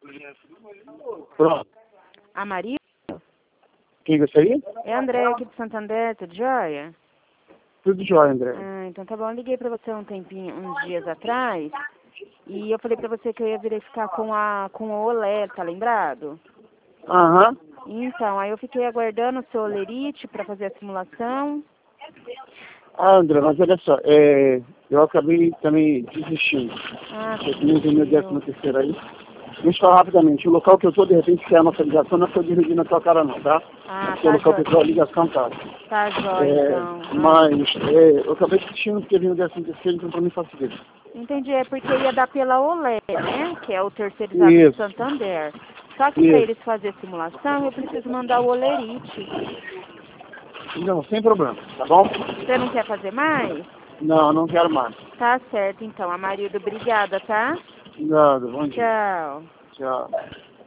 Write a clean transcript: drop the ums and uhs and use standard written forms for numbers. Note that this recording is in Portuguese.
Pronto. A Maria? Quem gostaria? É a André aqui de Santander, tudo jóia? Tudo jóia, André. Ah, então tá bom. Eu liguei pra você uns dias atrás, e eu falei pra você que eu ia verificar com o Olé, tá lembrado? Aham. Então, aí eu fiquei aguardando o seu olerite pra fazer a simulação. Ah, André, mas olha só, eu acabei também desistindo. Ah, Eu também tenho meu viu? 13º aí. Deixa eu falar rapidamente, o local que eu tô, de repente, se é a nossa ligação, não é que eu dirigi na tua cara não, tá? Ah, Que é o tá local que eu jóia. tô, a ligação tá. Tá jóia, então. Mas eu acabei desistindo porque vim o 13º, então pra mim facilita. Entendi, é porque ia dar pela Olé, né? Que é o terceirizado de Isso, Santander. Só que para isso. eles fazerem a simulação, eu preciso mandar o olerite. Não, sem problema, tá bom? Você não quer fazer mais? Não, não quero mais. Tá certo, então. Amarildo, obrigada, tá? Obrigado, bom dia. Tchau. Tchau.